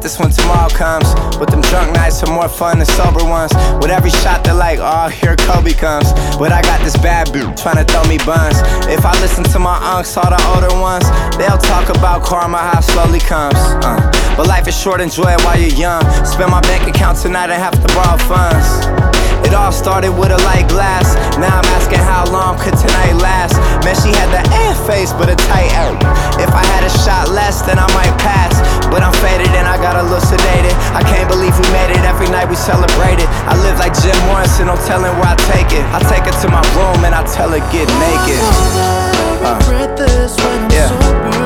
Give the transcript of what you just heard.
this when tomorrow comes. But them drunk nights are more fun than sober ones. With every shot they're like, oh, here Kobe comes. But I got this bad bitch tryna throw me buns. If I listen to my unks, all the older ones, they'll talk about karma, how it slowly comes. But life is short, enjoy it while you're young. Spend my bank account tonight and have to borrow funds. It all started with a light glass. Now I'm asking how long could tonight last. Man, she had the face but a tight out. If I had a shot less, then I might pass. But I'm faded and I got a little sedated. I can't believe we made it, every night we celebrated. I live like Jim Morrison, no telling where I take it. I take her to my room and I tell her get naked. Regret this when I'm sober.